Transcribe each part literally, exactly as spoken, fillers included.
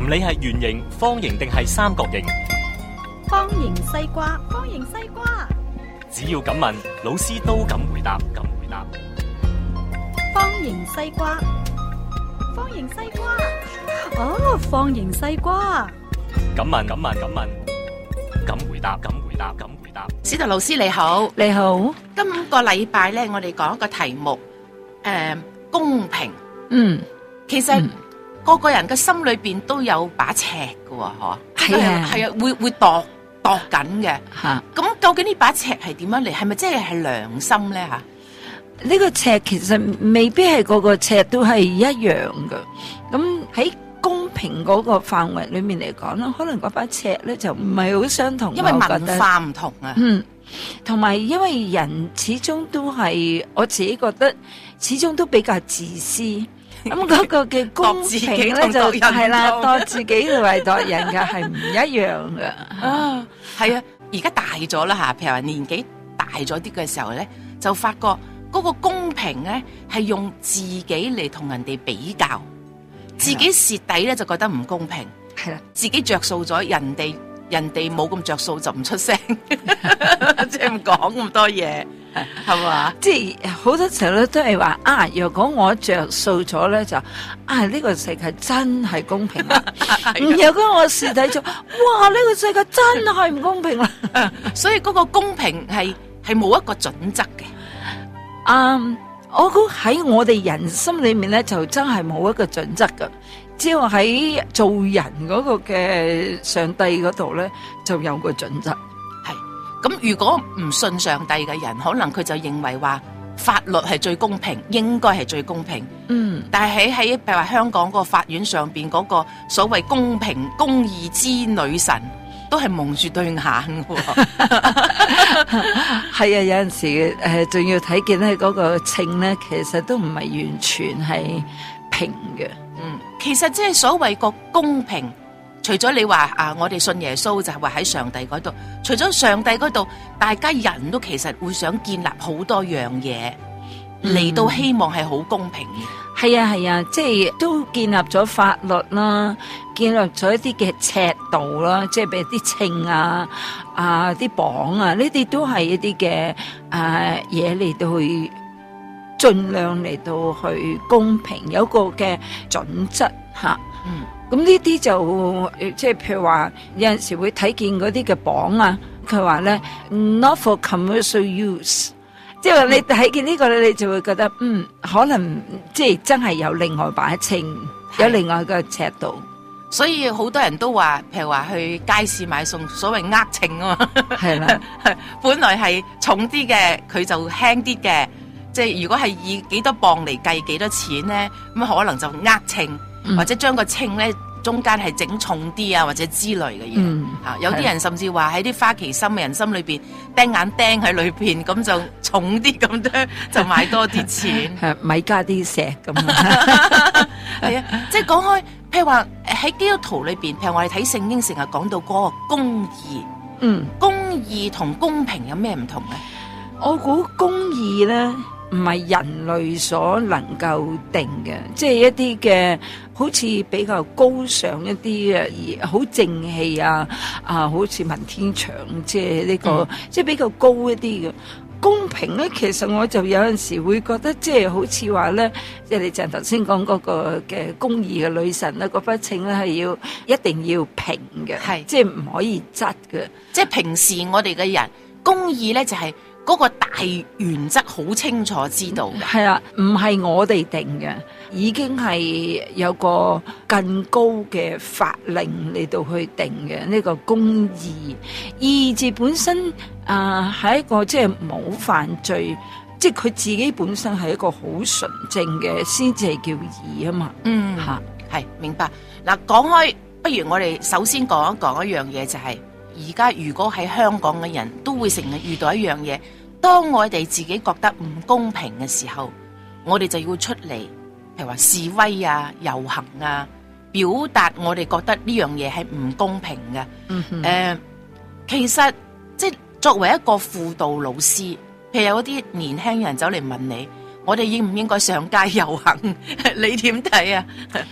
唔理係圓形、方形定係三角形， 方形西瓜，方形西瓜。 只要咁問，老師都敢回答，敢回答。 方形西瓜，方形西瓜。哦，方形西瓜。 咁問，咁問，咁問，敢回答，敢回答，敢回答。 司徒老師你好， 你好。 今個禮拜咧，我哋講一個題目，誒、呃，公平。 嗯， 其實、嗯、個個人嘅心裏邊都有把尺嘅，嗬。係啊，係啊，會會度度緊嘅。吓，咁究竟呢把尺係點樣嚟？係咪真係係良心咧？吓？ 呢個尺其實未必係個個尺都係一樣嘅，咁喺公平嗰個範圍裏面嚟講咧，可能嗰把尺咧就唔係好相同， 因為文化唔同啊。 嗯，同埋因為人始終都係，我自己覺得始終都比較自私，咁嗰個嘅公平咧就係啦，度自己為度人嘅係唔一樣嘅。 啊，係啊，而家大咗啦吓，譬如話年紀大咗啲嘅時候咧，就發覺。嗰個公平咧，係用自己嚟同人哋比較，自己蝕底咧就覺得唔公平，係啦，自己着數咗，人哋人哋冇咁着數就唔出聲，即係唔講咁多嘢，係嘛？ 即係好多時候咧都係話啊，若果我着數咗咧就啊呢個世界真係公平啦，如果我蝕底咗，哇呢個世界真係唔公平啦， 所以嗰個公平係係冇一個準則嘅。 啊、um, 我估喺我哋人心裏面咧，就真係冇一個準則噶。只要喺做人嗰個嘅上帝嗰度咧，就有個準則。 係咁，如果唔信上帝嘅人，可能佢就認為話法律係最公平，應該係最公平。嗯，但係喺喺譬如話香港個法院上邊嗰個所謂公平公義之女神。都係蒙住對眼嘅， 係啊！有陣時誒，仲、呃、要睇見咧嗰個秤咧，其實都唔係完全係平嘅。 嗯，其實即係所謂個公平，除咗你話啊，我哋信耶穌就係話喺上帝嗰度，除咗上帝嗰度，大家人都其實會想建立好多樣嘢嚟、嗯、到希望係好公平嘅。 係啊係啊，即係都建立咗法律啦，建立咗一啲嘅尺度啦，即係譬如啲秤啊、啊啲磅啊，呢啲都係一啲嘅誒嘢嚟到去盡量嚟到去公平，有個嘅準則吓。嗯，咁呢啲就即係譬如話有陣時會睇見嗰啲嘅磅啊，佢話咧 not for commercial use。即係話你睇見呢個咧，你就會覺得嗯，可能即係真係有另外把秤，有另外個尺度， 所以好多人都話，譬如話去街市買餸，所謂呃秤啊嘛，係啦，本來係重啲嘅，佢就輕啲嘅，即係如果係以幾多磅嚟計幾多錢咧，咁可能就呃秤，嗯、或者將個秤咧。中間係整重啲啊，或者之類嘅嘢，吓、嗯啊、有啲人甚至話喺啲花旗參嘅人心裏邊釘眼釘喺裏邊，咁就重啲咁多，就買多啲錢， 係咪加啲石咁啊？ 係啊，即係講開，譬如話喺基督徒裏邊，譬如我哋睇聖經成日講到嗰個公義，嗯，公義同公平有咩唔同咧？ 我估公義咧唔係人類所能夠定嘅，即係一啲嘅。好似比較高尚一啲嘅，而好正氣啊！啊，好似文天祥，即係呢個，嗯、即係比較高一啲嘅公平咧。其實我就有陣時會覺得，即係好似話咧，即係你就頭先講嗰個嘅公義嘅女神咧，嗰筆秤咧係要一定要平嘅，係即係唔可以質嘅。 即係平時我哋嘅人公義咧就係、是。嗰個大原則好清楚知道嘅， 係啊，唔係我哋定嘅，已經係有個更高嘅法令嚟到去定嘅呢個公義。義字本身啊，係、呃、一個即係冇犯罪，即係佢自己本身係一個好純正嘅，先至係叫義啊嘛。嗯，吓係明白。嗱，講開，不如我哋首先講一講一樣嘢，就係而家如果喺香港嘅人都會成日遇到一樣嘢。當我哋自己覺得唔公平嘅時候，我哋就要出嚟，譬如話示威啊、遊行啊，表達我哋覺得呢樣嘢係唔公平嘅。誒、嗯呃，其實即係作為一個輔導老師，譬如有啲年輕人走嚟問你，我哋應唔應該上街遊行？你點睇啊？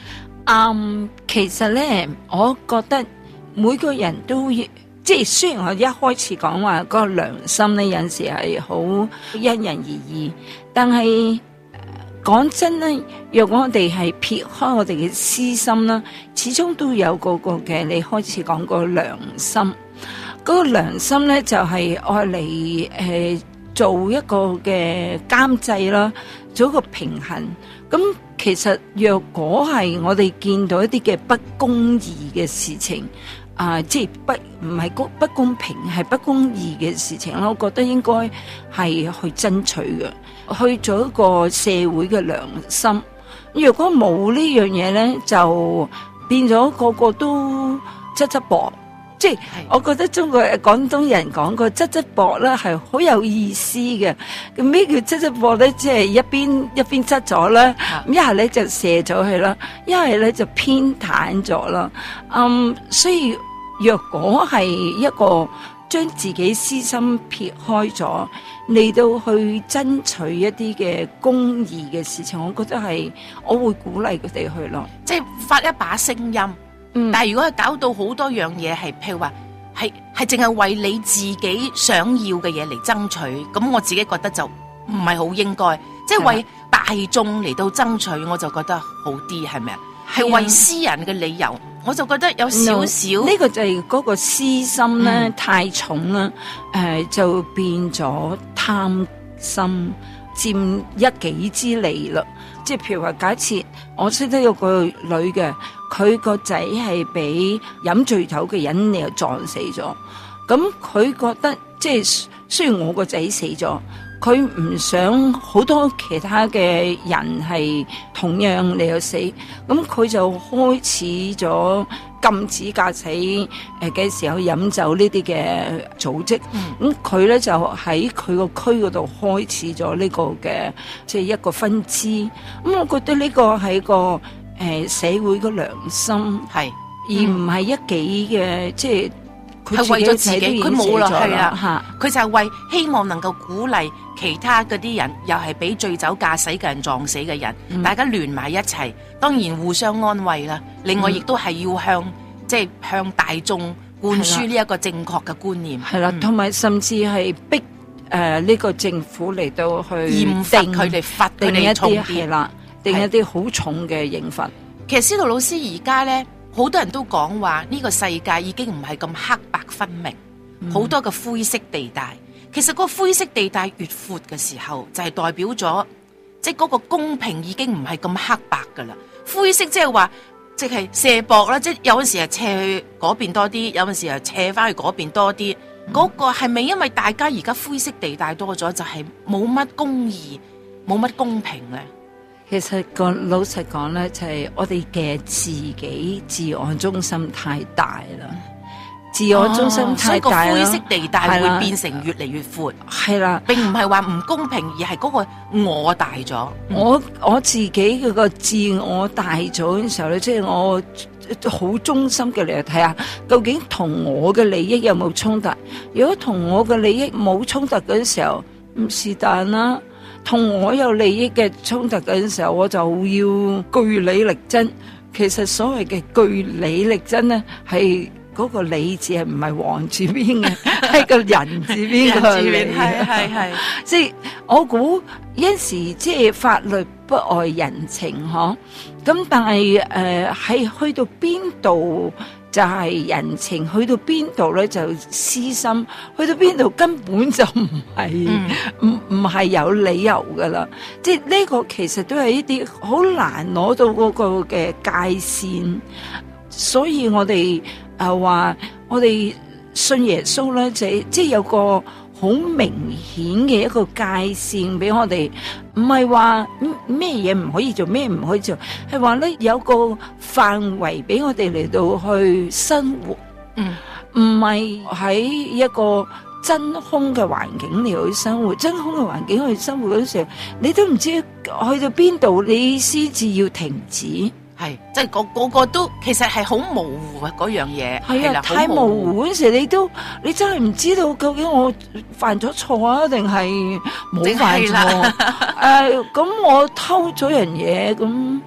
嗯，其實咧，我覺得每個人都要，即係雖然我一開始講話嗰個良心咧，有陣時係好因人而異，但係講真咧，若果我哋係撇開我哋嘅私心啦，始終都有嗰個嘅，你開始講個良心，嗰、嗰個良心咧就係愛嚟誒做一個嘅監製啦，做一個平衡。咁其實若果係我哋見到一啲嘅不公義嘅事情，啊、呃，即係不唔係公不公平，係不公義嘅事情啦，我覺得應該係去爭取嘅，去做一個社會嘅良心。如果冇呢樣嘢咧，就變咗個個都側側膊。即係，我覺得中國廣東人講個側側膊咧係好有意思嘅。咁咩叫側側膊咧？即係一邊一邊側咗啦，咁一係咧就射咗去啦，一係咧就偏袒咗啦。嗯，所以若果係一個將自己私心撇開咗，嚟到去爭取一啲嘅公義嘅事情，我覺得係我會鼓勵佢哋去咯， 即係發一把聲音。嗯、但係如果係搞到好多樣嘢，係譬如話係係淨係為你自己想要嘅嘢嚟爭取，咁我自己覺得就唔係好應該。即係為大眾嚟到爭取，我就覺得好啲，係咪啊？係為私人嘅理由，我就覺得有少少呢、 呢個就係嗰個私心咧、嗯、太重啦，誒、呃、就變咗貪心佔一己之利啦。即係譬如話，假設我識得有個女嘅，佢個仔係俾飲醉酒嘅人又撞死咗，咁佢覺得即係雖然我個仔死咗，佢唔想好多其他嘅人係同樣嚟到死，咁佢就開始咗禁止駕駛誒嘅時候飲酒呢啲嘅組織，咁佢咧就喺佢個區嗰度開始咗呢個嘅即係一個分支，咁我覺得呢個係一個誒、呃、社會嘅良心，係而唔係一己嘅，即係佢為咗自己，佢冇啦，係啦， 佢就係為希望能夠鼓勵其他嗰啲人，又係俾醉酒駕駛嘅人撞死嘅人，嗯、大家聯埋一齊，當然互相安慰啦。另外，亦都係要向、嗯、即係向大眾灌輸呢一個正確嘅觀念，係啦， 同埋、嗯、甚至係逼誒呢、呃這個政府嚟到去嚴罰佢哋，罰佢哋重啲， 係啦，定一啲好重嘅刑罰。 其實司徒老師而家咧，好多人都講話呢個世界已經唔係咁黑白分明，好、嗯、多嘅灰色地帶。其實個灰色地帶越闊嘅時候，就係、是、代表咗，即係嗰個公平已經唔係咁黑白噶啦。灰色即係話，即係卸膊啦，即係有陣時係斜去嗰邊多啲，有陣時係斜翻去嗰邊多啲。嗰、嗯嗰個係咪因為大家而家灰色地帶多咗，就係冇乜公義，冇乜公平咧？ 其實個老實講咧，就係、是、我哋嘅自己自我中心太大啦。自我中心太大啦，哦、所以個灰色地帶會變成越嚟越闊，係啦，並唔係話唔公平，而係嗰個我大咗。我我自己嗰個自我大咗嘅時候咧，即、就、係、是、我好忠心嘅嚟睇下，究竟同我嘅利益有冇衝突？如果同我嘅利益冇衝突嗰陣時候，唔是但啦。同我有利益嘅衝突嗰陣時候，我就要據理力爭。其實所謂嘅據理力爭咧，係嗰個理字係唔係王字邊嘅，係個人字邊嘅理。係係係，即係我估有時即係法律不外人情嗬。咁但係誒係去到邊度就係人情，去到邊度咧就私心，去到邊度根本就唔係唔唔係有理由噶啦。即係呢個其實都係一啲好難攞到嗰個嘅界線，所以我哋誒話我哋信耶穌咧，就即係有個好明顯嘅一個界線俾我哋，唔係話咩嘢唔可以做，咩唔可以做，係話咧有個範圍俾我哋嚟到去生活，嗯，唔係喺一個真空嘅環境嚟去生活，真空嘅環境去生活嗰陣時，你都唔知去到邊度，你先至要停止。係，即係個個個都其實係好模糊啊！嗰樣嘢係啊，太模糊嗰時，你都你真係唔知道究竟我犯咗錯啊，定係冇犯錯？誒，咁、呃、我偷咗人嘢，咁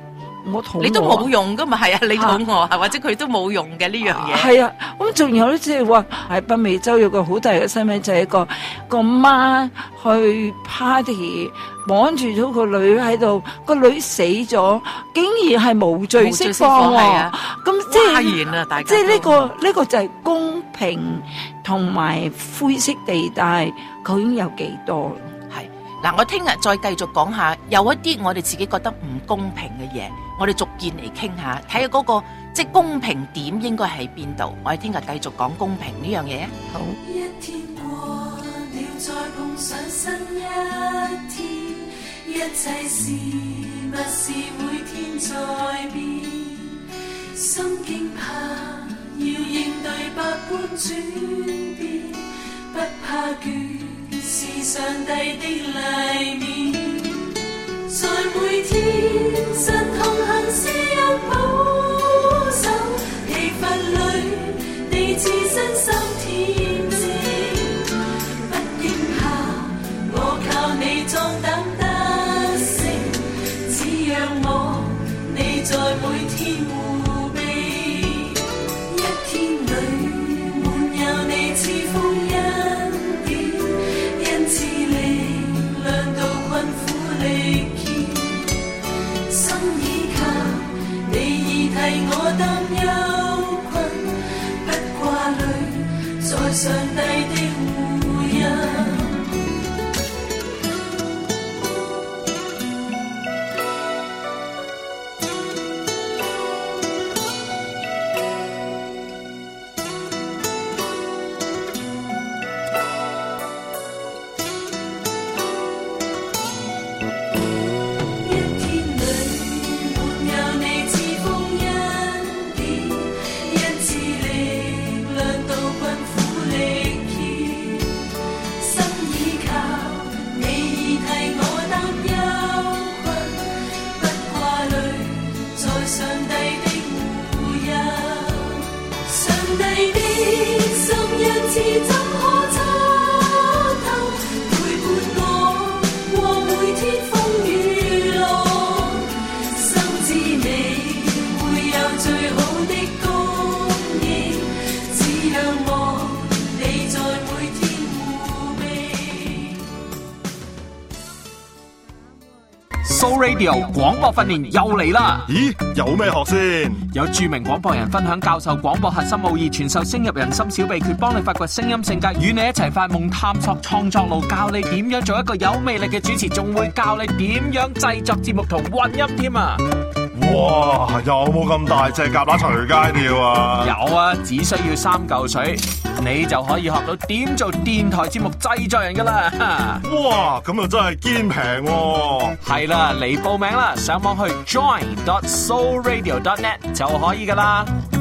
我肚餓， 你都冇用噶嘛，係啊，你肚餓，或者佢都冇用嘅呢樣嘢。 係啊，咁仲有咧，即係話喺北美洲有個好大嘅新聞，就係、是、個個媽去 party， 綁住咗個女喺度，個女死咗，竟然係無罪釋放喎。咁即係即係呢個呢、這個就係公平同埋灰色地帶，究竟有幾多？ 嗱，我聽日再繼續講下，有一啲我哋自己覺得唔公平嘅嘢，我哋逐件嚟傾下，睇下嗰個即係公平點應該喺邊度。我哋聽日繼續講公平呢樣嘢。好。 一天過了，再碰上新一天，一切事物是每天在變，心驚怕要應對百般轉變，不怕倦。是上帝的黎面，在每天神同行是有保守，疲乏裏你似身心恬靜，不驚怕，我靠你壯膽得勝，只讓我你在每天護庇，一天裏滿有你賜福恩。是力量到困苦力竭，心倚靠你已替我擔憂困，不掛慮在上帝的護蔭。 So Radio 廣播訓練又嚟啦！ 咦，有咩學先？ 有著名廣播人分享教授廣播核心奧義，傳授聲入人心小秘訣，幫你發掘聲音性格，與你一齊發夢探索創作路，教你點樣做一個有魅力嘅主持，仲會教你點樣製作節目同混音添啊！ 哇，有冇咁大隻蛤乸隨街跳啊？ 有啊，只需要三嚿水，你就可以學到點做電台節目製作人噶啦！ 哇，咁又真係堅平喎！ 係啦，嚟報名啦，上網去 join dot soul radio dot net 就可以噶啦。